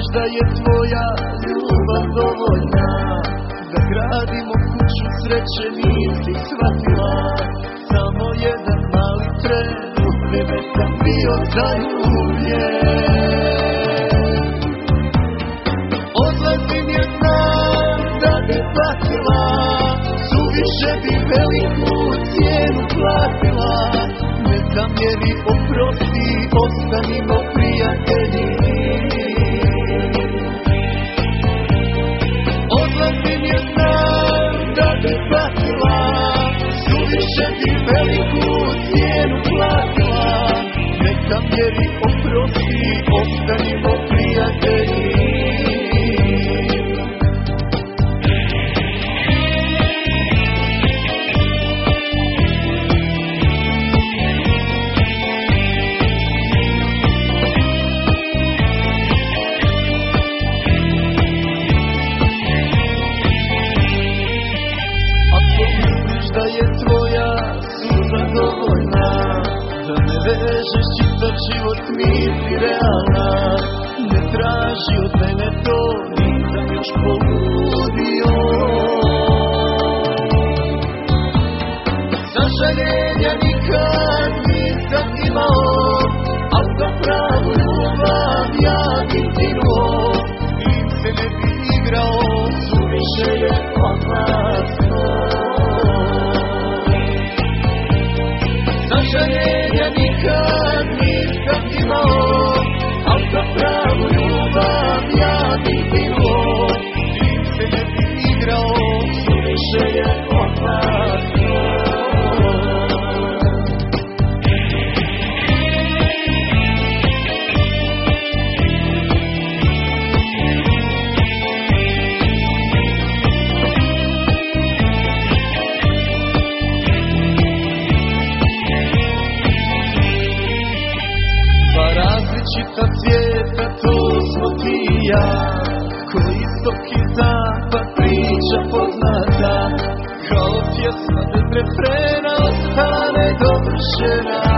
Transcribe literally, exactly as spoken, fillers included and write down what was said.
da je tvoja ljubav dovoljna, da gradimo kuću sreće, nisi shvatila. Samo jedan mali tren, u tebe sam bio zaljubljen. Odlazim jer znam da te patila, suviše bi veliku cijenu platila. Ne zamjeri, oprosti, ostanimo prijatelji. Odlazim jer znam da te patila, suviše bi veliku cijenu platila. Ne zamjeri, oprosti, ostanimo prijatelji. Da je tvoja suza dovoljna, da me vežeš čitav život, nisi realna. Ne traži od mene to, nisam još poludio. Sažaljenja nikad nisam imao, al za pravu ljubav ja bih ginuo. Im se ne bi igrao, suviše je opasno. Sažaljenja nikad nisam imao, al za pravu ljubav ja bih ginuo. Tim se ne bi igrao, suviše je opasno. Različita svijeta, to smo ti i ja, ko istok i zapad, priča poznata, kao pjesma bez refrena ostane dovršena.